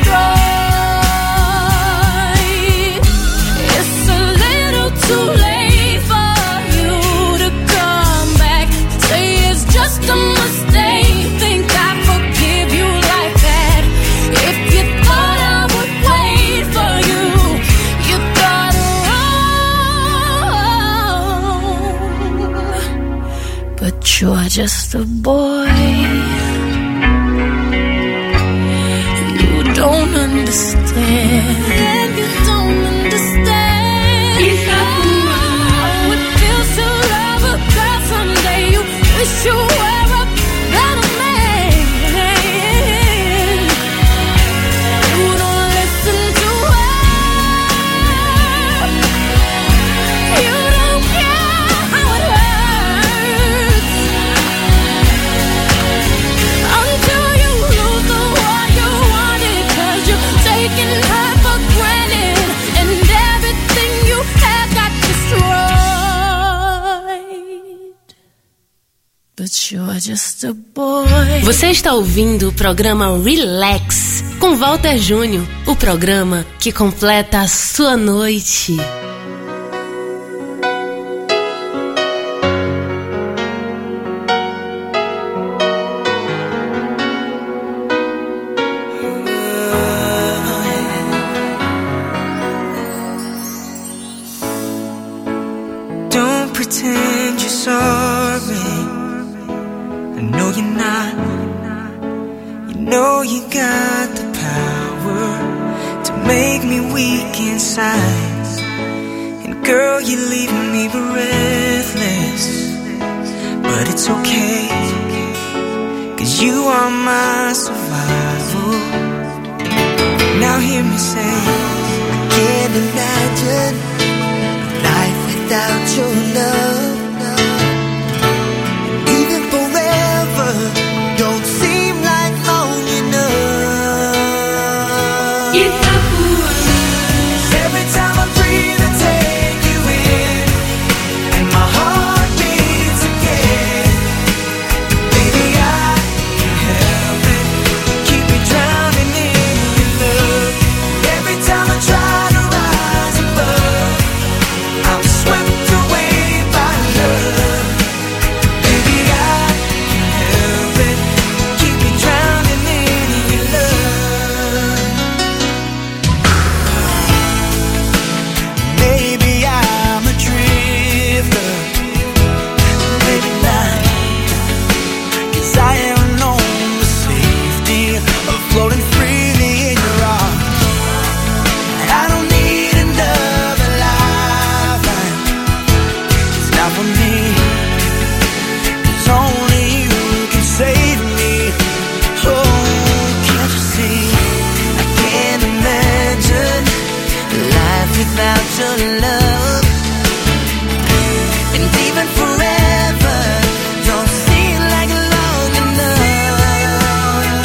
destroyed. It's a little too late for you to come back, say it's just a mistake, think I forgive you like that. If you thought I would wait for you, you thought wrong. But you're just a boy, you don't understand. You don't understand how it feels to love a girl. Someday you wish you were a better man. You don't listen to her, but you're just a boy. Você está ouvindo o programa Relax com Walter Júnior, o programa que completa a sua noite. Pretend you're sorry. I know you're not. You know you got the power to make me weak inside. And girl, you're leaving me breathless. But it's okay, 'cause you are my survival. Now hear me say, I can't imagine life without your love. Even forever don't seem like long enough. Every time I breathe I take you in, and my heart beats again. Baby, I can't help it, keep me drowning in your love. Every time I try to rise above, I'm swept away by love. Baby, I can't help it, keep me drowning in your love. Maybe I'm a drifter, maybe not, 'cause I have known the safety of floating freely in your arms. I don't need another lifeline, it's not for me, 'cause only you can save me. Oh, can't you see, I can't imagine life without your love. And even forever don't seem like long enough.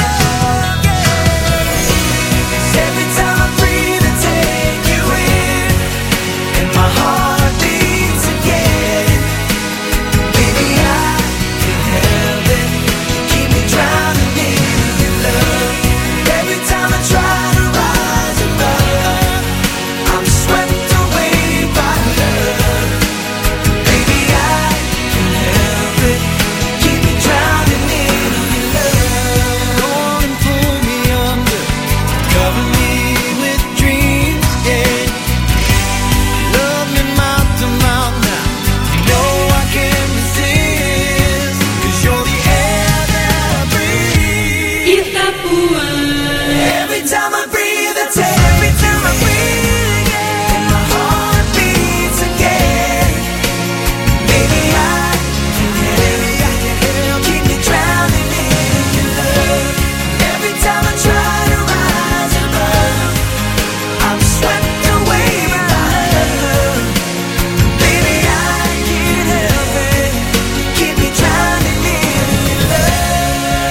Every time I breathe I take you in, and my heart beats again. Baby, I can't help it, keep me drowning in your love. Every time I try to rise above, I'm swept away by love. Baby, I can't help it, keep me drowning in your love. Go on and pull me under, cover me with dreams, yeah. Love me mouth to mouth now, you know I can't resist, 'cause you're the air that I breathe. Itapuã. Every time I breathe I take, every time I breathe again, and my heart beats again. Baby, I can't help, keep me drowning in your love. Every time I try to rise above, I'm swept away by love. Baby, I can't help it, keep me drowning in your love.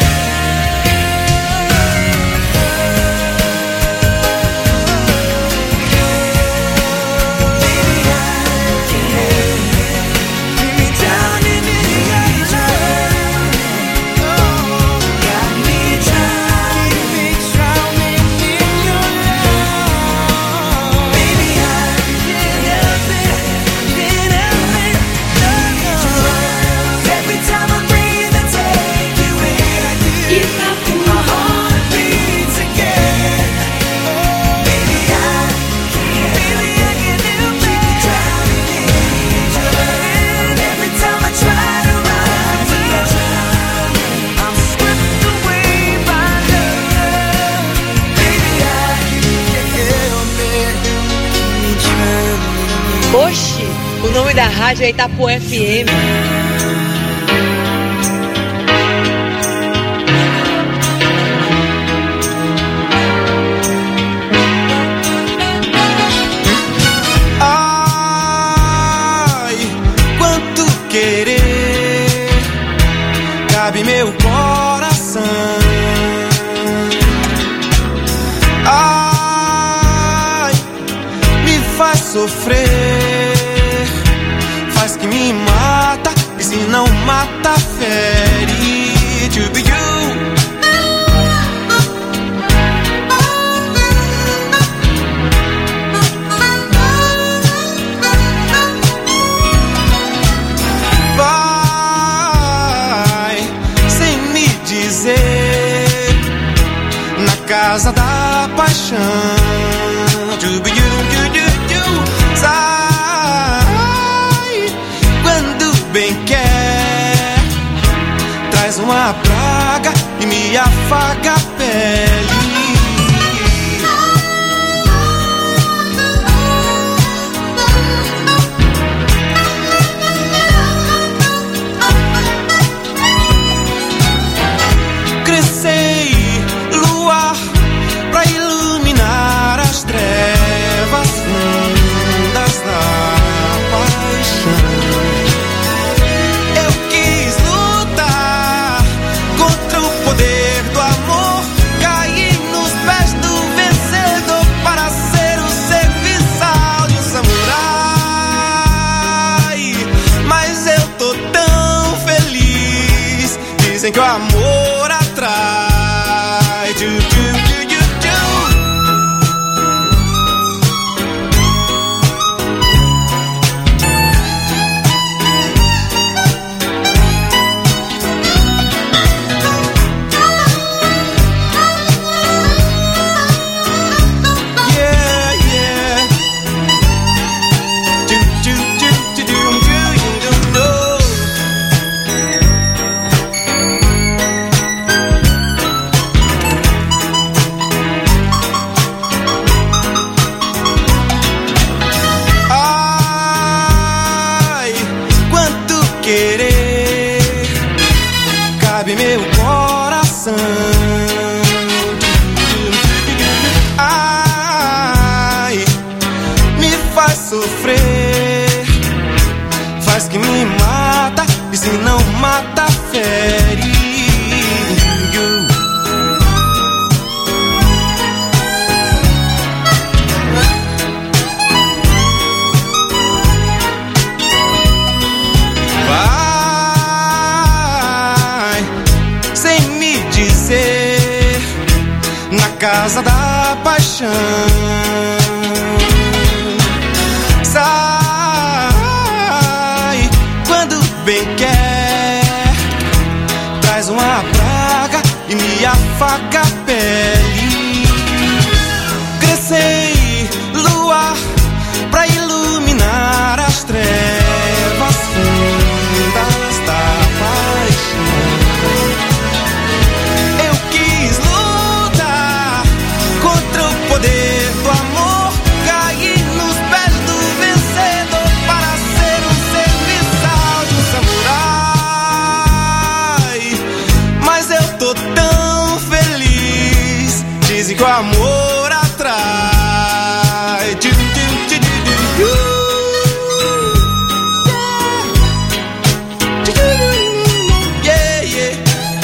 Baby, I can't help it, keep me drowning in your love. Got me drowning, me drowning in your love. Baby, I can't help it, can't help it, love. Every time I breathe I take you in, and my heart beats again. Baby, I can't, baby, I can't help it, keep me drowning in your love. And every time I try to rise above, I'm swept away by love. Baby, I can't help it, keep me drowning. Oxi, o nome da rádio é Itapuã F M. Ai, quanto querer cabe meu coração. Ai, me faz sofrer, faz que me mata, se não mata, fere. To be you. Casa da paixão, you, you, you, you, you. Sai quando bem quer, traz uma praga e me afaga a pele. Crescei pra iluminar as trevas fundas da paixão. Eu quis lutar contra o poder do amor, cair nos pés do vencedor para ser o serviçal de um samurai. Mas eu tô tão feliz, dizem que o amor atrai. Do, do, meu coração. Ai, me faz sofrer, faz que me mata, e se não mata, fere. Casa da paixão, sai quando bem quer, traz uma praga e me afaga a pele. Crescei luar pra iluminar as trevas fundas da paixão. Eu quis poder do amor, cair nos pés do vencedor para ser um serviçal de um samurai. Mas eu tô tão feliz, dizem que o amor atrai. Yeah, yeah.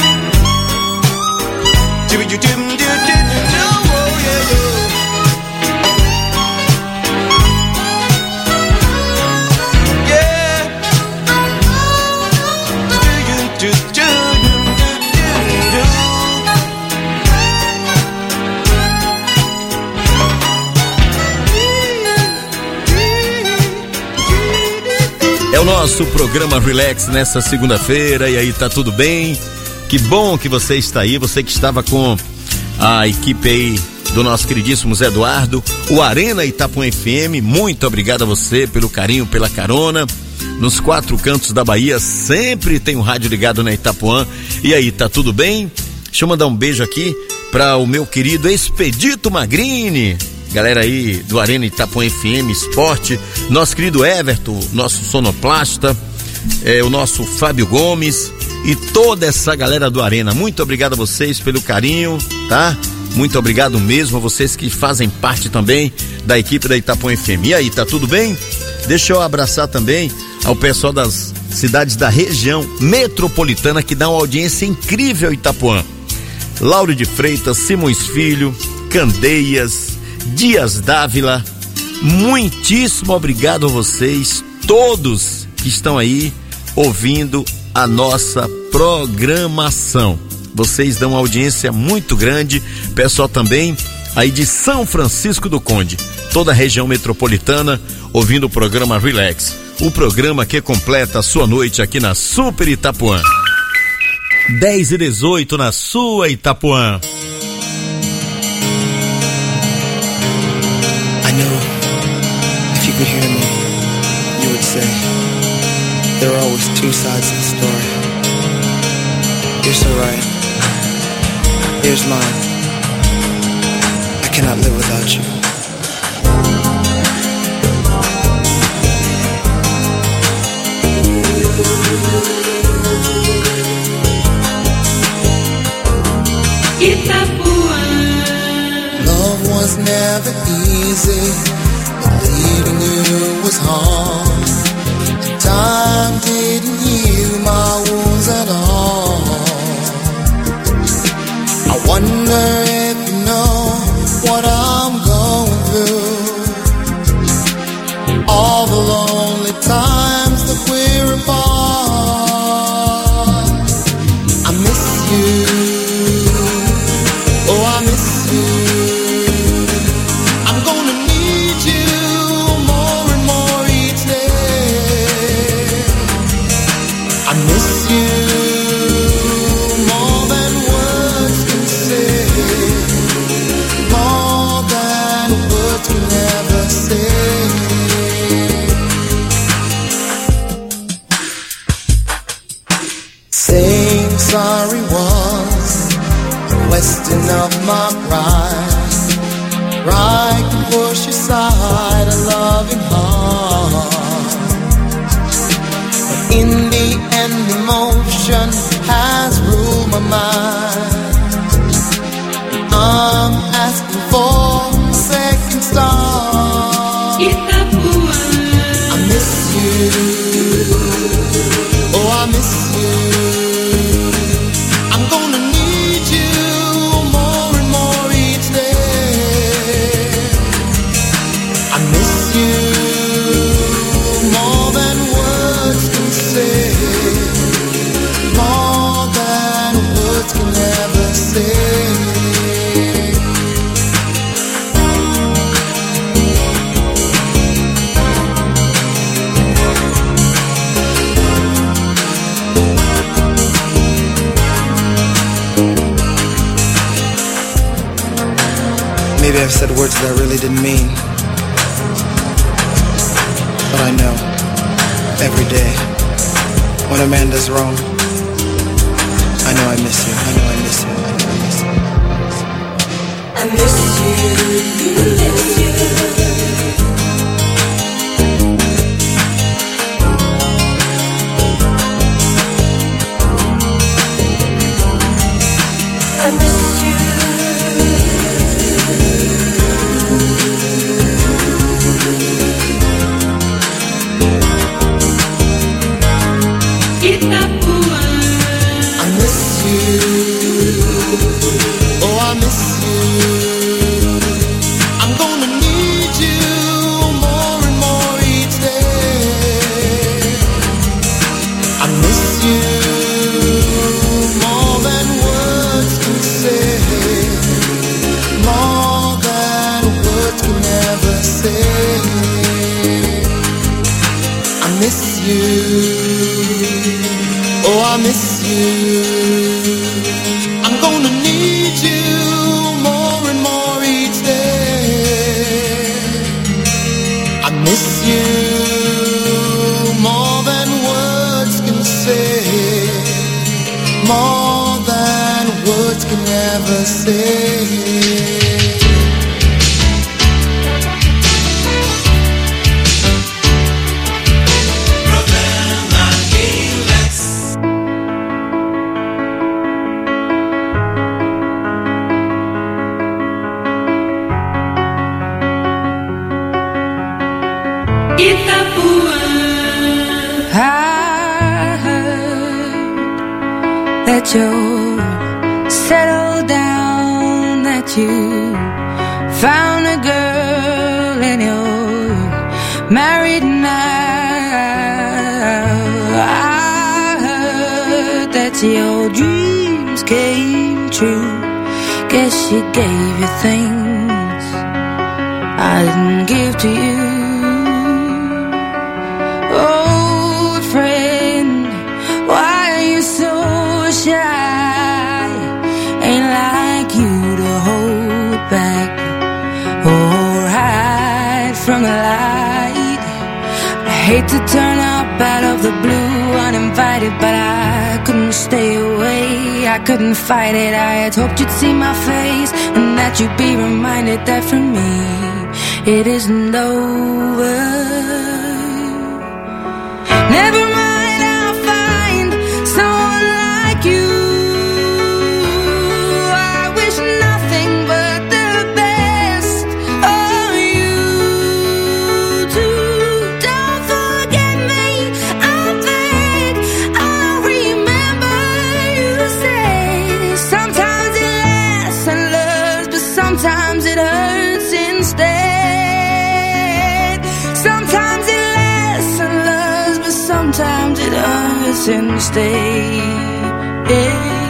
É o nosso programa Relax nessa segunda-feira, e aí, tá tudo bem? Que bom que você está aí, você que estava com a equipe aí do nosso queridíssimo Zé Eduardo, o Arena Itapuã F M, muito obrigado a você pelo carinho, pela carona. Nos quatro cantos da Bahia sempre tem um rádio ligado na Itapuã. E aí, tá tudo bem? Deixa eu mandar um beijo aqui para o meu querido Expedito Magrini, galera aí do Arena Itapuã F M Esporte, nosso querido Everton, nosso sonoplasta, é, o nosso Fábio Gomes e toda essa galera do Arena. Muito obrigado a vocês pelo carinho, tá? Muito obrigado mesmo a vocês que fazem parte também da equipe da Itapuã F M. E aí, tá tudo bem? Deixa eu abraçar também ao pessoal das cidades da região metropolitana que dá uma audiência incrível a Itapuã. Lauro de Freitas, Simões Filho, Candeias, Dias Dávila, muitíssimo obrigado a vocês, todos que estão aí ouvindo a nossa programação. Vocês dão uma audiência muito grande, pessoal também aí de São Francisco do Conde, toda a região metropolitana, ouvindo o programa Relax, o programa que completa a sua noite aqui na Super Itapuã. dez e dezoito na sua Itapuã. I know if you could hear me, you would say there are always two sides to the story. You're so right. Here's mine. I cannot live without you. Itapuã. Love was never easy, but leaving you was hard. Time didn't heal my wounds at all. I wonder if you know what I'm going through. All the lonely times that we're apart. I miss you. Oh, I miss you. I'm gonna need you more and more each day. I miss you more than words can say. More than words can ever say. Saying sorry was a question of my pride. Pride can push aside a loving heart. But in the end, emotion has ruled my mind. I'm asking for a second start. I miss you. Oh, I miss you. I'm gonna need you more and more each day. I miss you more than words can say. More than words can ever say. Maybe I've said words that I really didn't mean. But I know, every day, when a man does wrong, I know I miss you, I know I miss you, I know I miss you. I miss you, miss you. I miss you. Itapuã. I miss you. Oh, I miss you. I'm gonna need you more and more each day. I miss you more than words can say. More than words can ever say. I miss you. Oh, I miss you. I'm gonna need you more and more each day. I miss you more than words can say. More than words can ever say. Itapuã. I heard that you're settled down, that you found a girl and you're married now. I your dreams came true. Guess she gave you things I didn't give to you. Old friend, why are you so shy? Ain't like you to hold back or hide from the light. I hate to turn up out of the blue uninvited, but I couldn't stay away, I couldn't fight it. I had hoped you'd see my face and that you'd be reminded that for me it isn't over. Never mind, I'll find someone like you. I wish nothing but the best of you too. Don't forget me, I beg. I'll remember you say sometimes it lasts and loves, but sometimes it hurts instead. Sometimes it lasts and loves, but sometimes it hurts instead.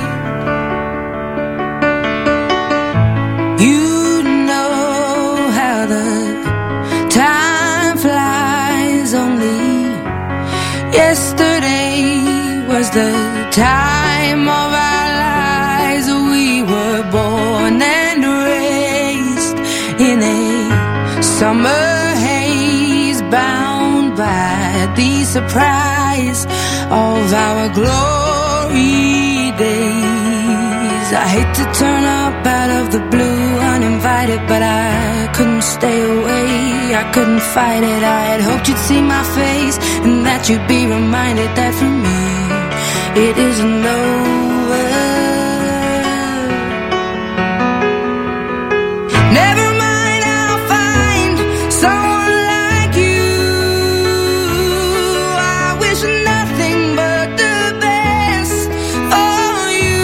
You know how the time flies. Only yesterday was the time of our lives. We were born and raised in a summer haze, bound by the surprise of our glory days. I hate to turn up out of the blue uninvited, but I couldn't stay away, I couldn't fight it. I had hoped you'd see my face and that you'd be reminded that for me it isn't over. Never mind, I'll find someone like you. I wish nothing but the best for you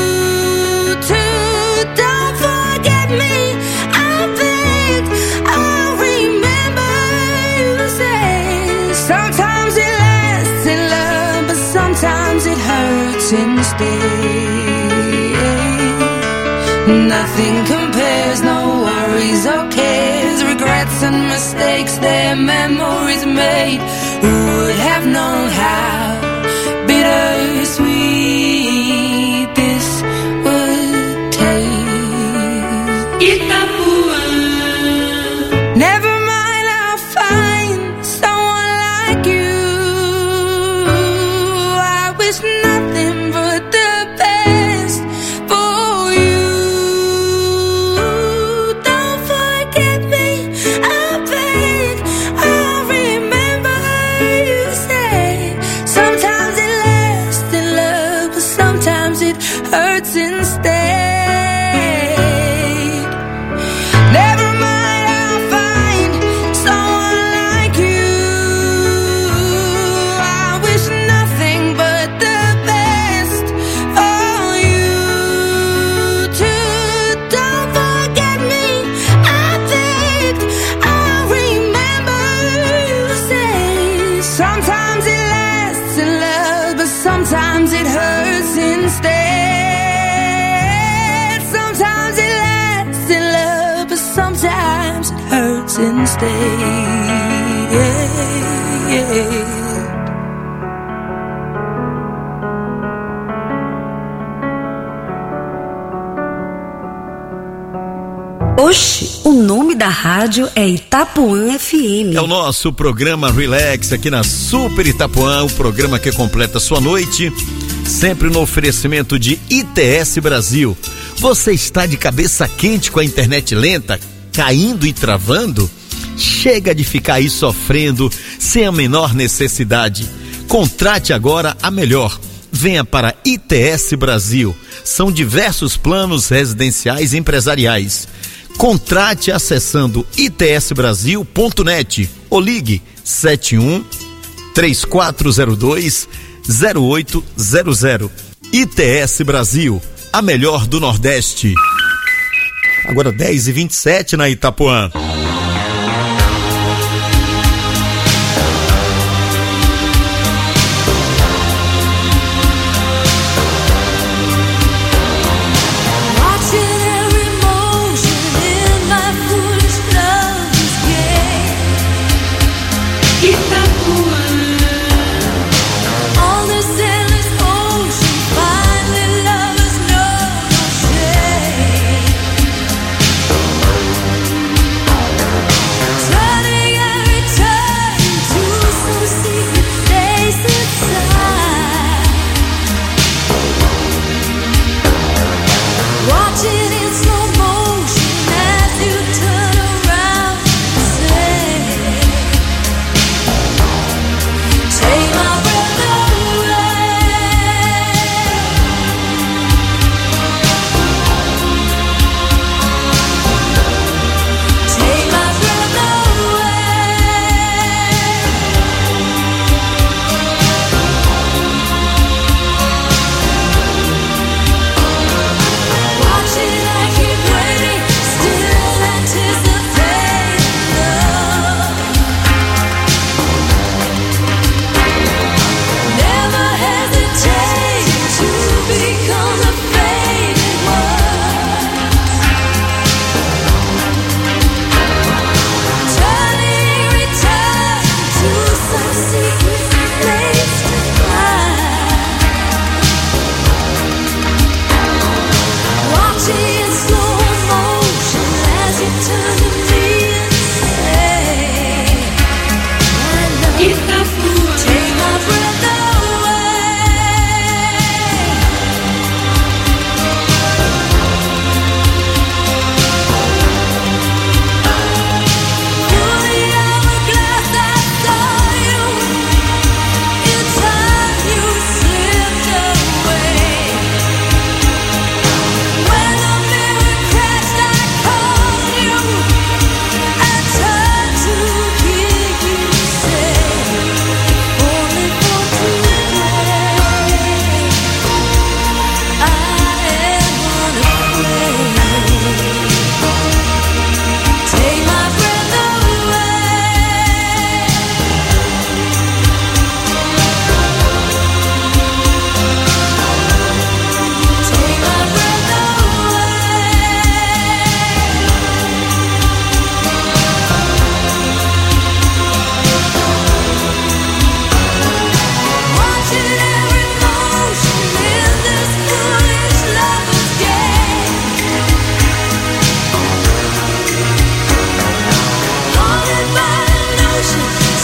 too. Don't forget me, I beg. I'll remember you say sometimes it lasts in love, but sometimes it hurts instead. Nothing compares, no worries or cares, regrets and mistakes, their memories made. Who would have known how bittersweet this would taste? Itapuã. Never mind, I'll find someone like you. I wish nothing but the best for you. Don't forget me, I beg. I'll remember you say sometimes it lasts in love, but sometimes it hurts instead. Never mind, I'll find someone like you. I wish nothing but the best for you too. Don't forget me, I beg. I'll remember you say sometimes it lasts in love, but sometimes it hurts instead. Sometimes it lasts in love, but sometimes it hurts instead. Oxe, o nome da rádio é Itapuã F M. É o nosso programa Relax aqui na Super Itapuã, o programa que completa sua noite, sempre no oferecimento de I T S Brasil. Você está de cabeça quente com a internet lenta, caindo e travando? Chega de ficar aí sofrendo sem a menor necessidade. Contrate agora a melhor. Venha para I T S Brasil. São diversos planos residenciais e empresariais. Contrate acessando i t s brasil ponto net ou ligue sete um três quatro zero dois zero oito zero zero. I T S Brasil, a melhor do Nordeste. Agora dez e vinte e sete na Itapuã.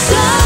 Só